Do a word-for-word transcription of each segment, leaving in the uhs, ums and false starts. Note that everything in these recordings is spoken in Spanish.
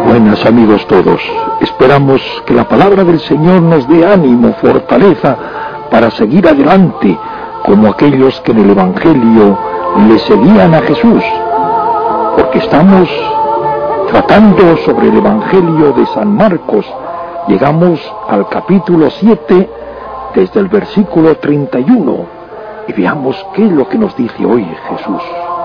Buenas amigos todos, esperamos que la palabra del Señor nos dé ánimo, fortaleza para seguir adelante como aquellos que en el Evangelio le seguían a Jesús, porque estamos tratando sobre el Evangelio de San Marcos. Llegamos al capítulo siete desde el versículo treinta y uno y veamos qué es lo que nos dice hoy Jesús.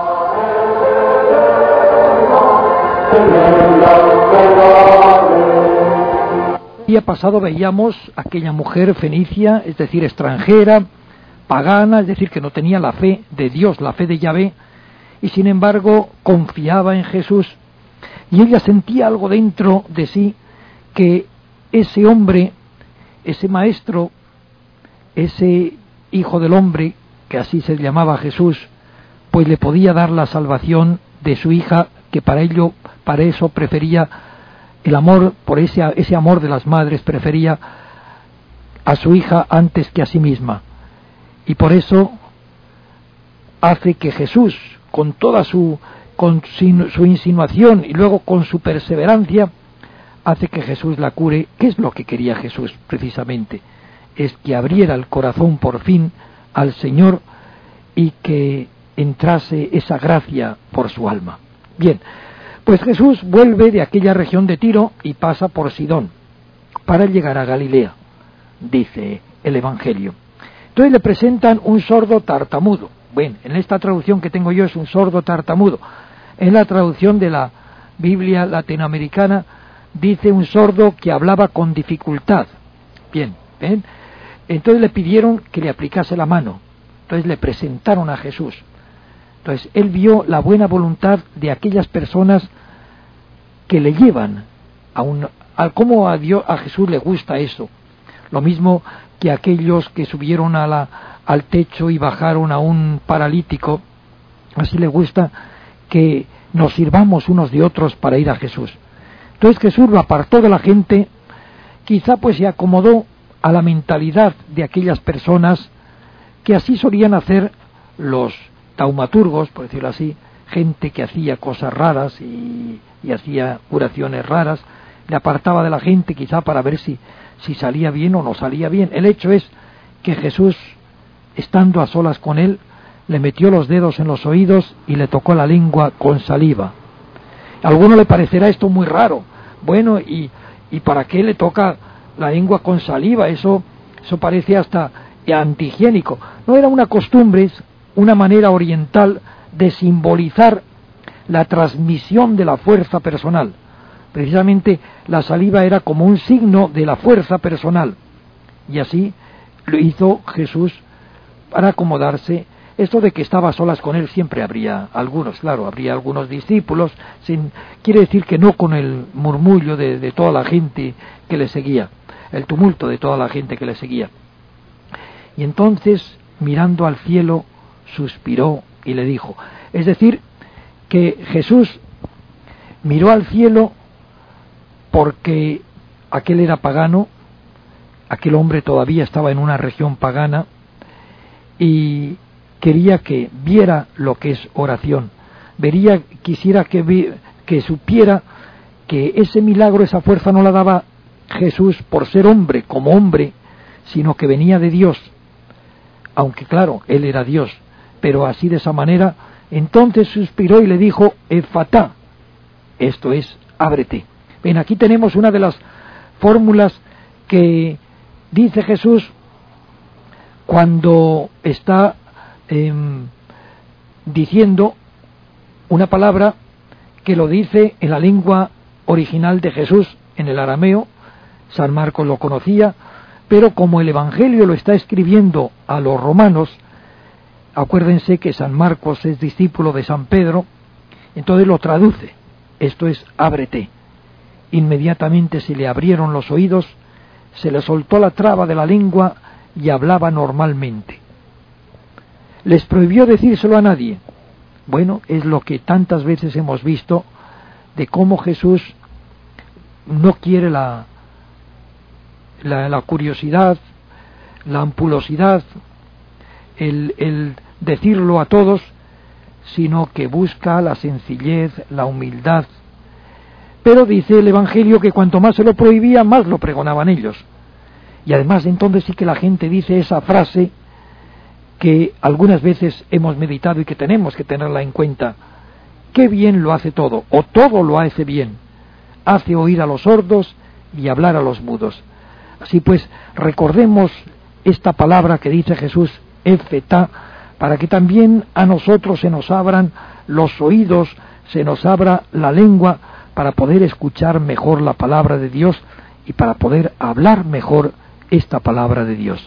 El día pasado veíamos aquella mujer fenicia, es decir, extranjera, pagana, es decir, que no tenía la fe de Dios, la fe de Yahvé, y sin embargo confiaba en Jesús, y ella sentía algo dentro de sí, que ese hombre, ese maestro, ese hijo del hombre, que así se llamaba Jesús, pues le podía dar la salvación de su hija, que para ello, para eso prefería el amor, por ese, ese amor de las madres, prefería a su hija antes que a sí misma. Y por eso hace que Jesús, con toda su, con su, su insinuación y luego con su perseverancia, hace que Jesús la cure. ¿Qué es lo que quería Jesús precisamente? Es que abriera el corazón por fin al Señor y que entrase esa gracia por su alma. Bien, pues Jesús vuelve de aquella región de Tiro y pasa por Sidón para llegar a Galilea, dice el Evangelio. Entonces le presentan un sordo tartamudo. Bueno, en esta traducción que tengo yo es un sordo tartamudo. En la traducción de la Biblia latinoamericana dice un sordo que hablaba con dificultad. Bien, ¿ven? Entonces le pidieron que le aplicase la mano. Entonces le presentaron a Jesús. Entonces él vio la buena voluntad de aquellas personas que le llevan a un, a cómo a Dios, a Jesús le gusta eso. Lo mismo que aquellos que subieron a la, al techo y bajaron a un paralítico, así le gusta que nos sirvamos unos de otros para ir a Jesús. Entonces Jesús lo apartó de la gente, quizá pues se acomodó a la mentalidad de aquellas personas que así solían hacer los taumaturgos, por decirlo así, gente que hacía cosas raras y, y hacía curaciones raras, le apartaba de la gente quizá para ver si, si salía bien o no salía bien. El hecho es que Jesús, estando a solas con él, le metió los dedos en los oídos y le tocó la lengua con saliva. A alguno le parecerá esto muy raro. Bueno, ¿y, y para qué le toca la lengua con saliva? Eso, eso parece hasta antihigiénico. No, era una costumbre, una manera oriental de simbolizar la transmisión de la fuerza personal. Precisamente la saliva era como un signo de la fuerza personal. Y así lo hizo Jesús para acomodarse. Esto de que estaba a solas con él, siempre habría algunos, claro, habría algunos discípulos, sin, quiere decir que no con el murmullo de, de toda la gente que le seguía, el tumulto de toda la gente que le seguía. Y entonces, mirando al cielo, suspiró y le dijo, es decir, que Jesús miró al cielo porque aquel era pagano, aquel hombre todavía estaba en una región pagana y quería que viera lo que es oración, vería, quisiera que, vi, que supiera que ese milagro, esa fuerza no la daba Jesús por ser hombre, como hombre, sino que venía de Dios, aunque claro, él era Dios, pero así de esa manera. Entonces suspiró y le dijo, Efatá, esto es, ábrete. Ven, aquí tenemos una de las fórmulas que dice Jesús cuando está eh, diciendo una palabra que lo dice en la lengua original de Jesús, en el arameo. San Marcos lo conocía, pero como el Evangelio lo está escribiendo a los romanos, acuérdense que San Marcos es discípulo de San Pedro, entonces lo traduce, esto es, ábrete. Inmediatamente se le abrieron los oídos, se le soltó la traba de la lengua y hablaba normalmente. ¿Les prohibió decírselo a nadie? Bueno, es lo que tantas veces hemos visto, de cómo Jesús no quiere la, la, la curiosidad, la ampulosidad, el, el decirlo a todos, sino que busca la sencillez, la humildad, Pero dice el Evangelio que cuanto más se lo prohibía, más lo pregonaban ellos. Y además entonces sí que la gente dice esa frase que algunas veces hemos meditado y que tenemos que tenerla en cuenta: qué bien lo hace todo, o todo lo hace bien, hace oír a los sordos y hablar a los mudos. Así pues, recordemos esta palabra que dice Jesús, Efetá, para que también a nosotros se nos abran los oídos, se nos abra la lengua, para poder escuchar mejor la palabra de Dios y para poder hablar mejor esta palabra de Dios.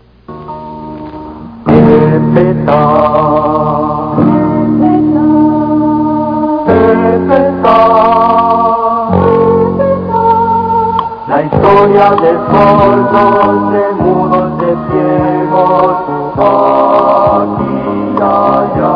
La historia de sordos, de mudos, de ciegos, aquí y allá.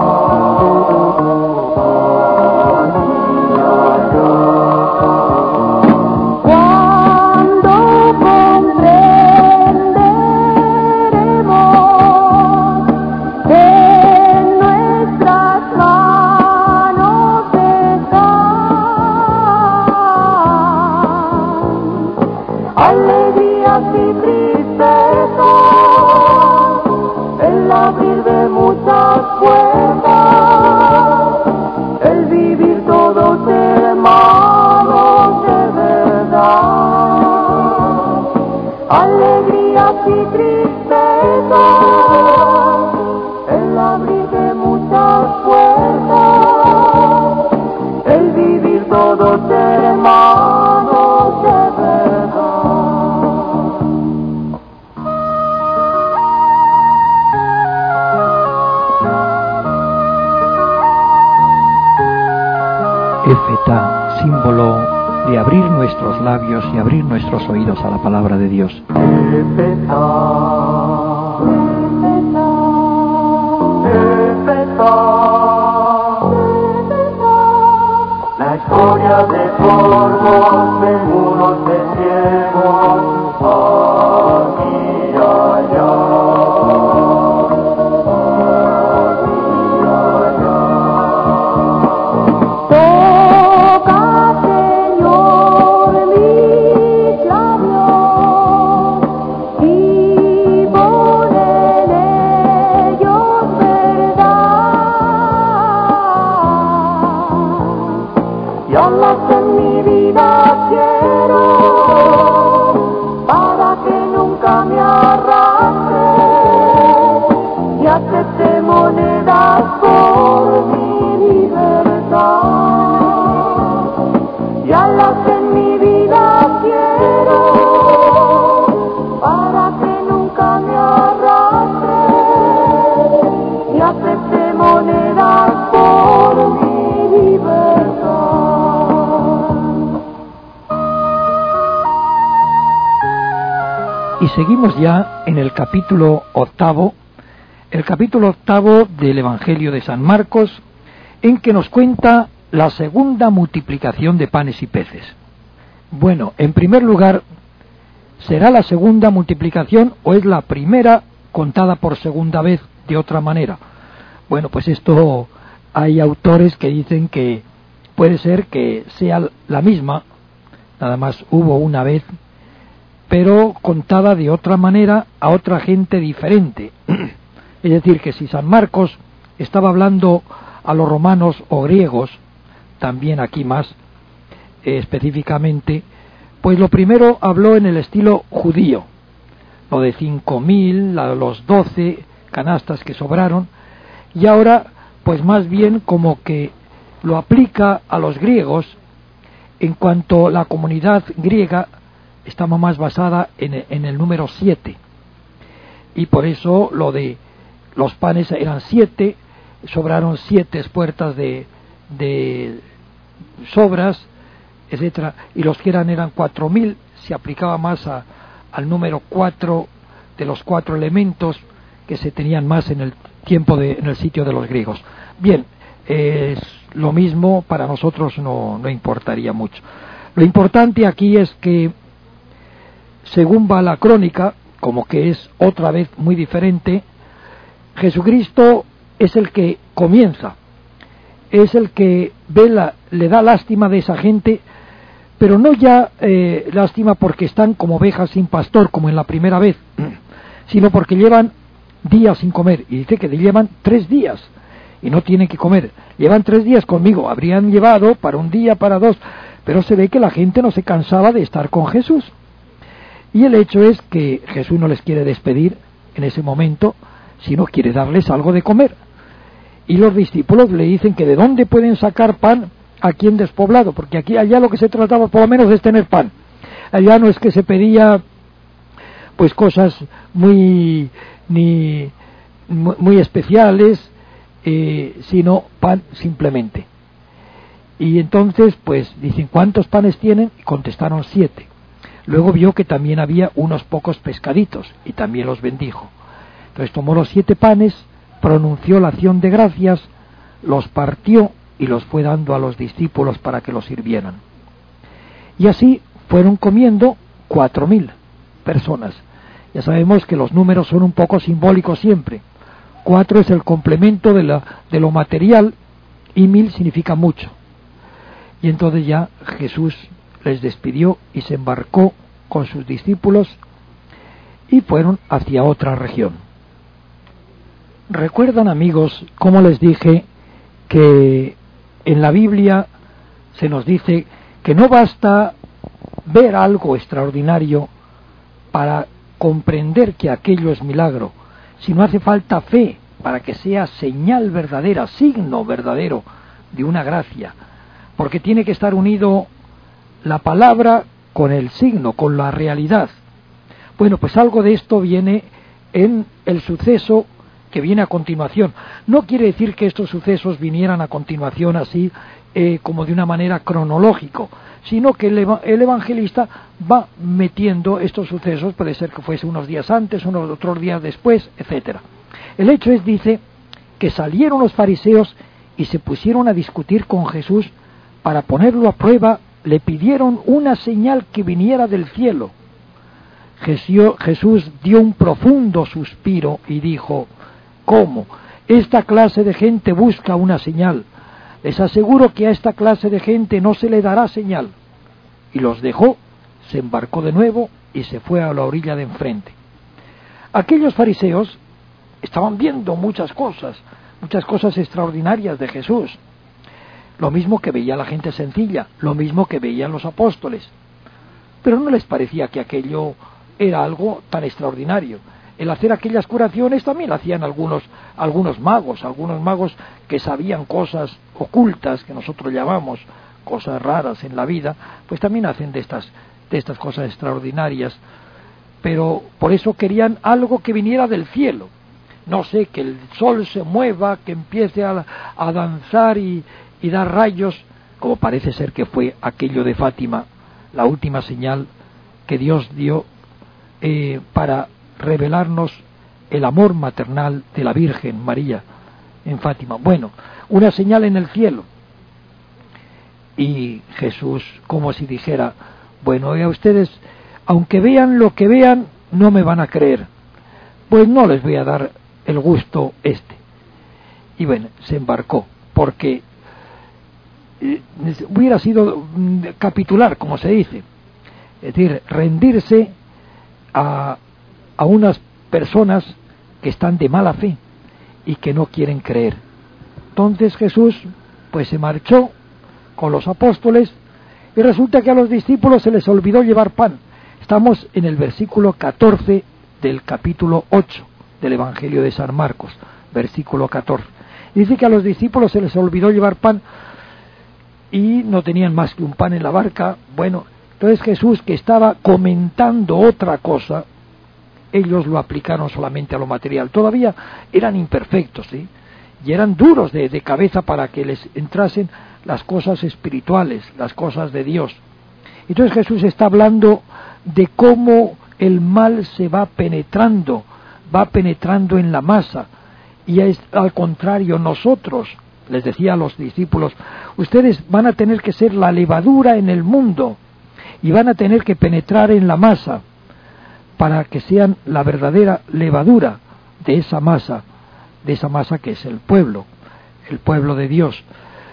Efetá, símbolo de abrir nuestros labios y abrir nuestros oídos a la palabra de Dios. Efetá, Efetá, la historia de sordos, de mudos, de ciegos, aquí y allá. Y seguimos ya en el capítulo octavo, el capítulo octavo del Evangelio de San Marcos, en que nos cuenta la segunda multiplicación de panes y peces. Bueno, en primer lugar, ¿será la segunda multiplicación o es la primera contada por segunda vez de otra manera? Bueno, pues esto hay autores que dicen que puede ser que sea la misma, nada más hubo una vez, pero contada de otra manera a otra gente diferente. Es decir, que si San Marcos estaba hablando a los romanos o griegos, también aquí más eh, específicamente, pues lo primero habló en el estilo judío, lo de cinco mil, los doce canastas que sobraron, y ahora pues más bien como que lo aplica a los griegos, en cuanto la comunidad griega estaba más basada en, en el número siete, y por eso lo de los panes eran siete, sobraron siete espuertas de, de sobras, etcétera, y los que eran eran cuatro mil, se aplicaba más a, al número cuatro de los cuatro elementos que se tenían más en el tiempo de, en el sitio de los griegos. Bien, es lo mismo, para nosotros no, no importaría mucho. Lo importante aquí es que, según va la crónica, como que es otra vez muy diferente, Jesucristo es el que comienza, es el que ve la, le da lástima de esa gente, pero no ya eh, lástima porque están como ovejas sin pastor, como en la primera vez, sino porque llevan días sin comer, y dice que llevan tres días y no tienen que comer. Llevan tres días conmigo, habrían llevado para un día, para dos, pero se ve que la gente no se cansaba de estar con Jesús. Y el hecho es que Jesús no les quiere despedir en ese momento, sino quiere darles algo de comer. Y los discípulos le dicen que de dónde pueden sacar pan aquí en despoblado, porque aquí allá lo que se trataba por lo menos es tener pan. Allá no es que se pedía pues cosas muy ni muy, muy especiales, eh, sino pan simplemente. Y entonces pues dicen, ¿cuántos panes tienen? Y contestaron siete. Luego vio que también había unos pocos pescaditos y también los bendijo. Entonces tomó los siete panes, pronunció la acción de gracias, los partió y los fue dando a los discípulos para que los sirvieran. Y así fueron comiendo cuatro mil personas. Ya sabemos que los números son un poco simbólicos siempre. Cuatro es el complemento de, la, de lo material y mil significa mucho. Y entonces ya Jesús les despidió y se embarcó con sus discípulos y fueron hacia otra región. ¿Recuerdan, amigos, cómo les dije que en la Biblia se nos dice que no basta ver algo extraordinario para comprender que aquello es milagro, sino hace falta fe para que sea señal verdadera, signo verdadero de una gracia, porque tiene que estar unido la palabra con el signo, con la realidad. Bueno, pues algo de esto viene en el suceso que viene a continuación. No quiere decir que estos sucesos vinieran a continuación así eh, como de una manera cronológico, sino que el, eva el evangelista va metiendo estos sucesos, puede ser que fuese unos días antes, unos otros días después, etcétera. El hecho es, dice, que salieron los fariseos y se pusieron a discutir con Jesús para ponerlo a prueba. Le pidieron una señal que viniera del cielo. Jesús dio un profundo suspiro y dijo, ¿cómo? Esta clase de gente busca una señal. Les aseguro que a esta clase de gente no se le dará señal. Y los dejó, se embarcó de nuevo y se fue a la orilla de enfrente. Aquellos fariseos estaban viendo muchas cosas, muchas cosas extraordinarias de Jesús. Lo mismo que veía la gente sencilla, lo mismo que veían los apóstoles. Pero no les parecía que aquello era algo tan extraordinario. El hacer aquellas curaciones también lo hacían algunos, algunos magos, algunos magos que sabían cosas ocultas, que nosotros llamamos cosas raras en la vida, pues también hacen de estas, de estas cosas extraordinarias. Pero por eso querían algo que viniera del cielo. No sé, que el sol se mueva, que empiece a, a danzar y, y dar rayos, como parece ser que fue aquello de Fátima, la última señal que Dios dio eh, para revelarnos el amor maternal de la Virgen María en Fátima. Bueno, una señal en el cielo. Y Jesús, como si dijera, bueno, a ustedes, aunque vean lo que vean, no me van a creer, pues no les voy a dar el gusto este. Y bueno, se embarcó, porque eh, hubiera sido capitular, como se dice, es decir, rendirse a, a unas personas que están de mala fe y que no quieren creer. Entonces Jesús pues se marchó con los apóstoles y resulta que a los discípulos se les olvidó llevar pan. Estamos en el versículo catorce del capítulo ocho del Evangelio de San Marcos, versículo catorce. Dice que a los discípulos se les olvidó llevar pan y no tenían más que un pan en la barca. Bueno, entonces Jesús, que estaba comentando otra cosa, ellos lo aplicaron solamente a lo material. Todavía eran imperfectos, ¿sí? Y eran duros de, de cabeza para que les entrasen las cosas espirituales, las cosas de Dios. Entonces Jesús está hablando de cómo el mal se va penetrando, va penetrando en la masa, y es al contrario, nosotros, les decía a los discípulos, ustedes van a tener que ser la levadura en el mundo, y van a tener que penetrar en la masa, para que sean la verdadera levadura de esa masa, de esa masa que es el pueblo, el pueblo de Dios.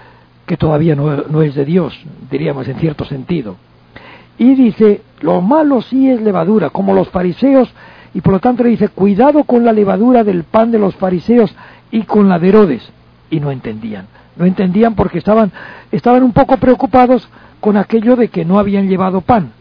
que todavía no, no es de Dios, diríamos en cierto sentido. Y dice, lo malo sí es levadura, como los fariseos, y por lo tanto le dice, cuidado con la levadura del pan de los fariseos y con la de Herodes. Y no entendían, no entendían porque estaban, estaban un poco preocupados con aquello de que no habían llevado pan.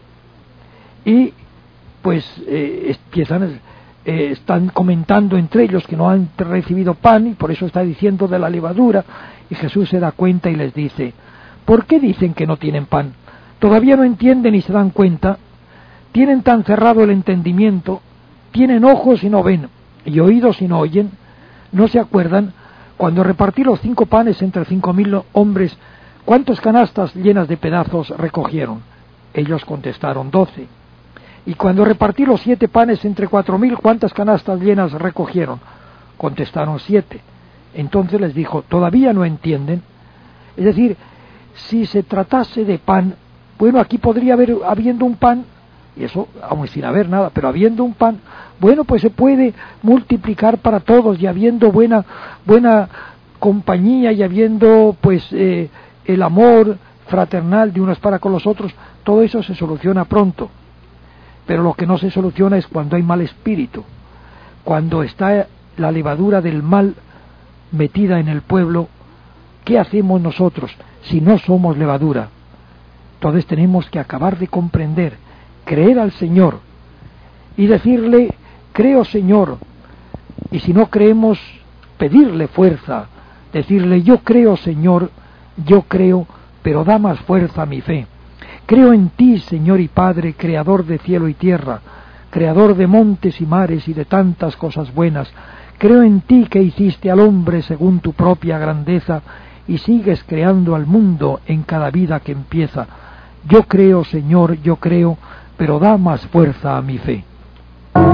Y pues eh, empiezan, eh, están comentando entre ellos que no han recibido pan, y por eso está diciendo de la levadura, y Jesús se da cuenta y les dice, ¿por qué dicen que no tienen pan? ¿Todavía no entienden y se dan cuenta? ¿Tienen tan cerrado el entendimiento? ¿Tienen ojos y no ven, y oídos y no oyen? ¿No se acuerdan? Cuando repartí los cinco panes entre cinco mil hombres, ¿cuántas canastas llenas de pedazos recogieron? Ellos contestaron, doce. Y cuando repartí los siete panes entre cuatro mil, ¿cuántas canastas llenas recogieron? Contestaron, siete. Entonces les dijo, ¿todavía no entienden? Es decir, si se tratase de pan, bueno, aquí podría haber, habiendo un pan, y eso aún sin haber nada, pero habiendo un pan, bueno, pues se puede multiplicar para todos, y habiendo buena buena compañía, y habiendo pues eh, el amor fraternal de unos para con los otros, todo eso se soluciona pronto. Pero lo que no se soluciona es cuando hay mal espíritu, cuando está la levadura del mal metida en el pueblo. ¿Qué hacemos nosotros si no somos levadura? Entonces tenemos que acabar de comprender, creer al Señor y decirle, creo Señor, y si no creemos, pedirle fuerza, decirle, yo creo Señor, yo creo, pero da más fuerza a mi fe. Creo en ti, Señor y Padre, creador de cielo y tierra, creador de montes y mares y de tantas cosas buenas. Creo en ti que hiciste al hombre según tu propia grandeza y sigues creando al mundo en cada vida que empieza. Yo creo, Señor, yo creo, pero da más fuerza a mi fe. Yo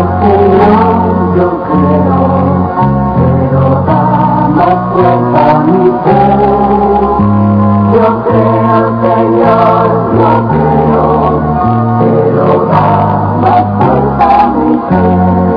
creo, yo creo, pero da más fuerza a mi fe. Yo creo, Señor, yo creo, pero da más fuerza a mi fe.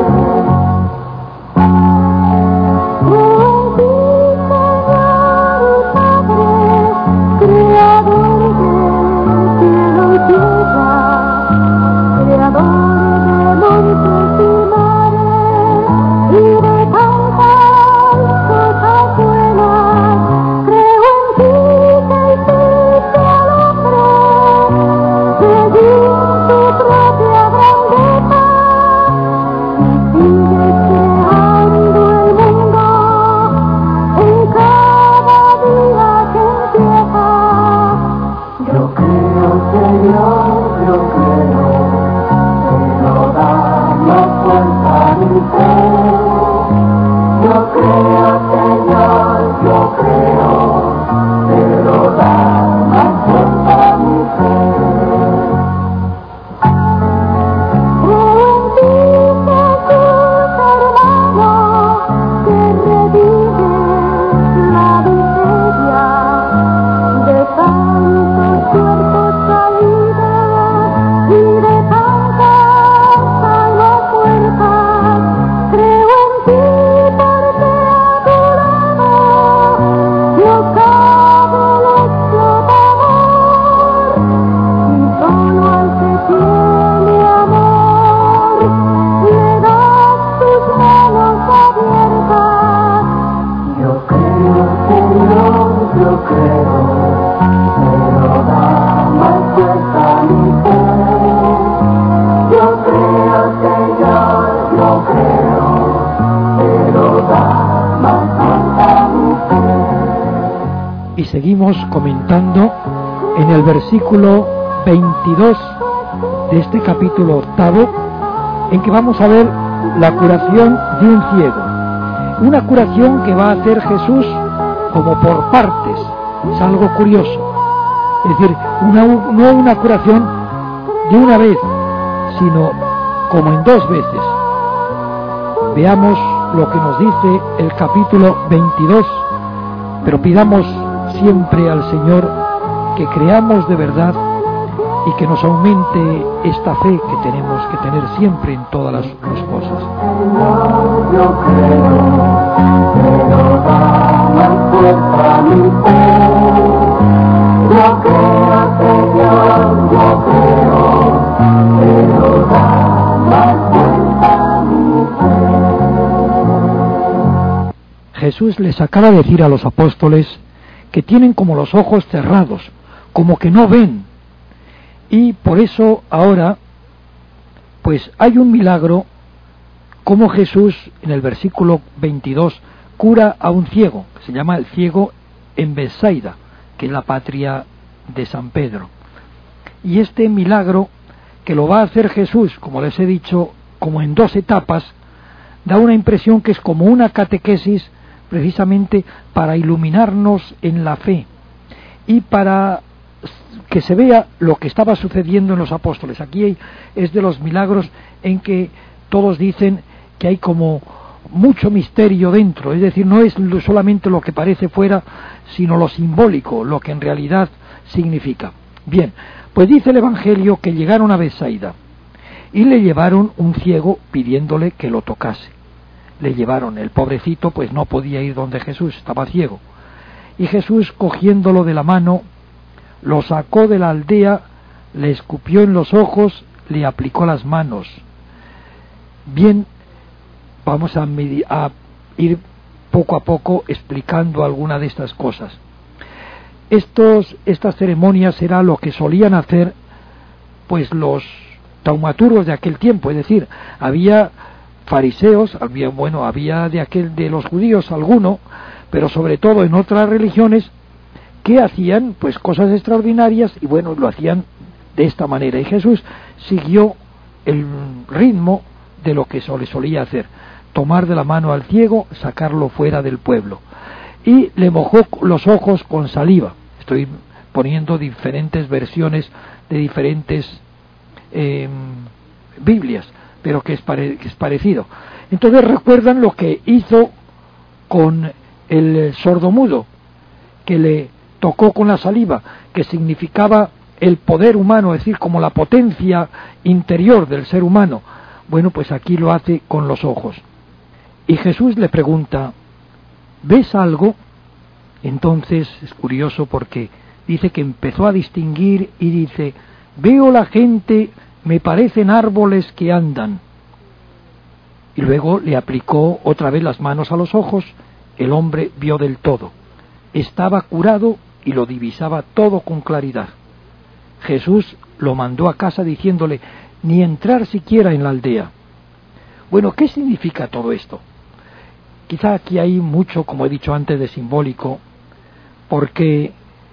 Seguimos comentando en el versículo veintidós de este capítulo octavo, en que vamos a ver la curación de un ciego, una curación que va a hacer Jesús como por partes. Es algo curioso, es decir, una, no una curación de una vez, sino como en dos veces. Veamos lo que nos dice el capítulo veintidós, pero pidamos siempre al Señor que creamos de verdad y que nos aumente esta fe que tenemos que tener siempre en todas las, las cosas. Yo creo, pero da más fuerza a mi fe. yo creo, Señor, yo creo, pero dame cuenta mi fe. Jesús les acaba de decir a los apóstoles que tienen como los ojos cerrados, como que no ven, y por eso ahora pues hay un milagro, como Jesús en el versículo veintidós cura a un ciego, que se llama el ciego en Betsaida, que es la patria de San Pedro. Y este milagro, que lo va a hacer Jesús, como les he dicho, como en dos etapas, da una impresión que es como una catequesis precisamente para iluminarnos en la fe y para que se vea lo que estaba sucediendo en los apóstoles. Aquí hay, es de los milagros en que todos dicen que hay como mucho misterio dentro, es decir, no es solamente lo que parece fuera, sino lo simbólico, lo que en realidad significa. Bien, pues dice el Evangelio que llegaron a Betsaida y le llevaron un ciego pidiéndole que lo tocase. Le llevaron, el pobrecito pues no podía ir donde Jesús, estaba ciego. Y Jesús, cogiéndolo de la mano, lo sacó de la aldea, le escupió en los ojos, le aplicó las manos. Bien, vamos a, medir, a ir poco a poco explicando alguna de estas cosas. Estos, estas ceremonias era lo que solían hacer pues los taumaturgos de aquel tiempo, es decir, había fariseos, había, bueno, había de aquel de los judíos alguno, pero sobre todo en otras religiones que hacían pues cosas extraordinarias y bueno, lo hacían de esta manera, y Jesús siguió el ritmo de lo que se le solía hacer, tomar de la mano al ciego, sacarlo fuera del pueblo, y le mojó los ojos con saliva. Estoy poniendo diferentes versiones de diferentes eh, Biblias, pero que es, pare, que es parecido. Entonces recuerdan lo que hizo con el sordomudo, que le tocó con la saliva, que significaba el poder humano, es decir, como la potencia interior del ser humano. Bueno, pues aquí lo hace con los ojos. Y Jesús le pregunta, ¿ves algo? Entonces es curioso porque dice que empezó a distinguir y dice, veo la gente, me parecen árboles que andan. Y luego le aplicó otra vez las manos a los ojos, el hombre vio del todo. Estaba curado y lo divisaba todo con claridad. Jesús lo mandó a casa diciéndole, ni entrar siquiera en la aldea. Bueno, ¿qué significa todo esto? Quizá aquí hay mucho, como he dicho antes, de simbólico, porque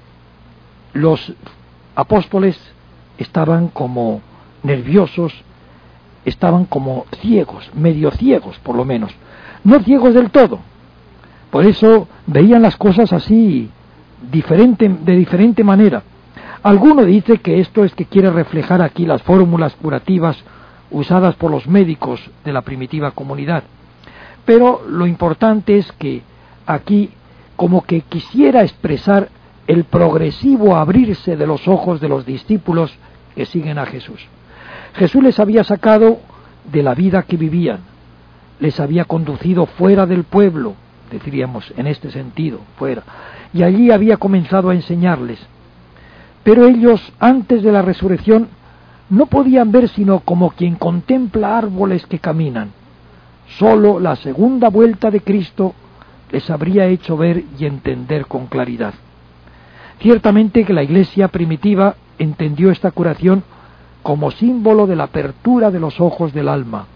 los apóstoles estaban como nerviosos, estaban como ciegos, medio ciegos por lo menos, no ciegos del todo. Por eso veían las cosas así, diferente, de diferente manera. Alguno dice que esto es que quiere reflejar aquí las fórmulas curativas usadas por los médicos de la primitiva comunidad. Pero lo importante es que aquí como que quisiera expresar el progresivo abrirse de los ojos de los discípulos que siguen a Jesús. Jesús les había sacado de la vida que vivían, les había conducido fuera del pueblo, diríamos en este sentido, fuera, y allí había comenzado a enseñarles. Pero ellos, antes de la resurrección, no podían ver sino como quien contempla árboles que caminan. Solo la segunda vuelta de Cristo les habría hecho ver y entender con claridad. Ciertamente que la Iglesia primitiva entendió esta curación como símbolo de la apertura de los ojos del alma.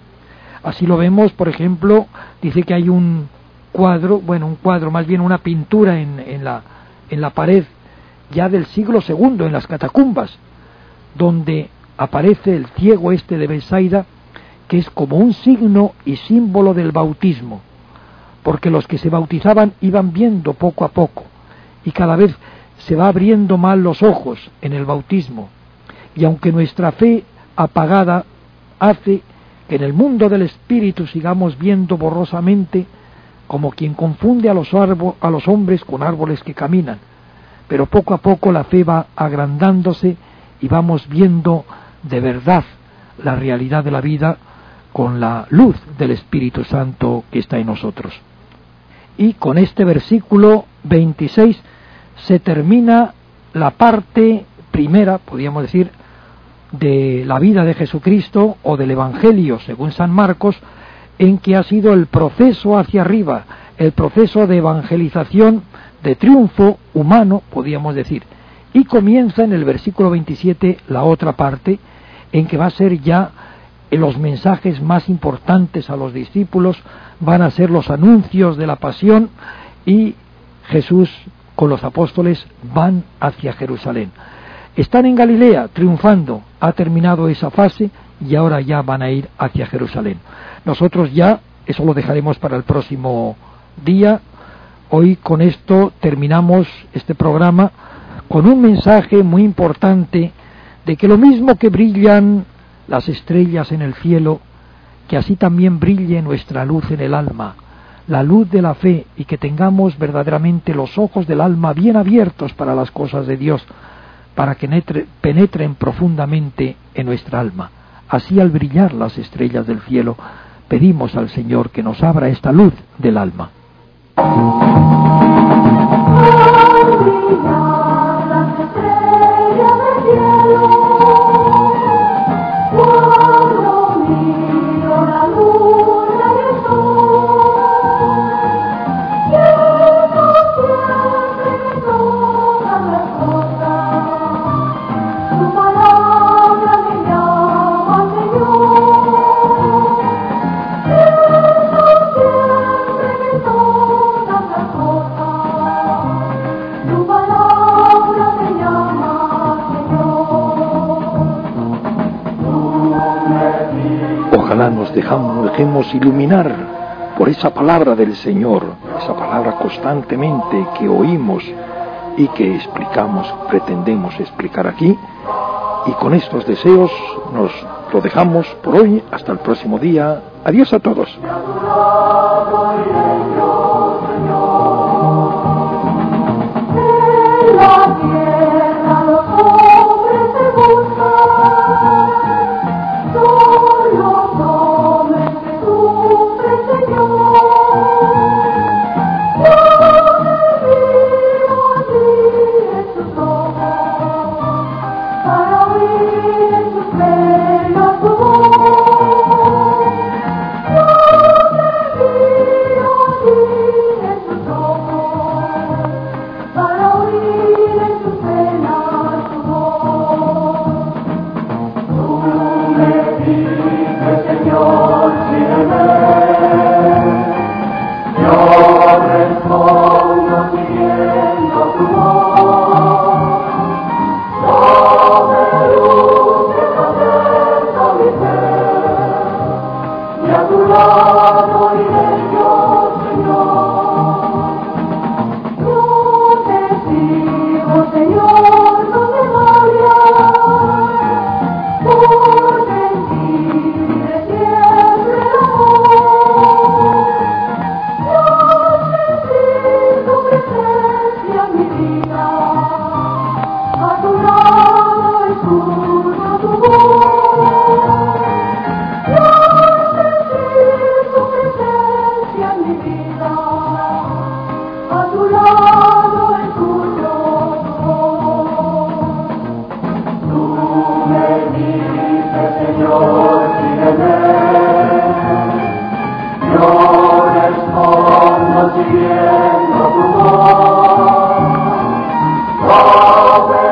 Así lo vemos, por ejemplo, dice que hay un cuadro, bueno, un cuadro, más bien una pintura en, en, la, en la pared ya del siglo segundo, en las catacumbas, donde aparece el ciego este de Betsaida, que es como un signo y símbolo del bautismo, porque los que se bautizaban iban viendo poco a poco, y cada vez se va abriendo más los ojos en el bautismo, y aunque nuestra fe apagada hace que en el mundo del espíritu sigamos viendo borrosamente, como quien confunde a los, árboles, a los hombres con árboles que caminan, pero poco a poco la fe va agrandándose y vamos viendo de verdad la realidad de la vida con la luz del Espíritu Santo que está en nosotros. Y con este versículo veintiséis se termina la parte primera, podríamos decir, de la vida de Jesucristo o del Evangelio según San Marcos, en que ha sido el proceso hacia arriba, el proceso de evangelización, de triunfo humano, podríamos decir. Y comienza en el versículo veintisiete la otra parte, en que va a ser ya los mensajes más importantes a los discípulos, van a ser los anuncios de la pasión, y Jesús con los apóstoles van hacia Jerusalén. Están en Galilea triunfando, ha terminado esa fase y ahora ya van a ir hacia Jerusalén. Nosotros ya, eso lo dejaremos para el próximo día. Hoy con esto terminamos este programa con un mensaje muy importante de que lo mismo que brillan las estrellas en el cielo, que así también brille nuestra luz en el alma, la luz de la fe, y que tengamos verdaderamente los ojos del alma bien abiertos para las cosas de Dios, para que penetren profundamente en nuestra alma. Así, al brillar las estrellas del cielo, pedimos al Señor que nos abra esta luz del alma. Ojalá nos dejamos, dejemos iluminar por esa palabra del Señor, esa palabra constantemente que oímos y que explicamos, pretendemos explicar aquí. Y con estos deseos nos lo dejamos por hoy, hasta el próximo día. Adiós a todos.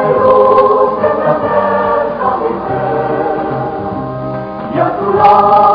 y a tu lado.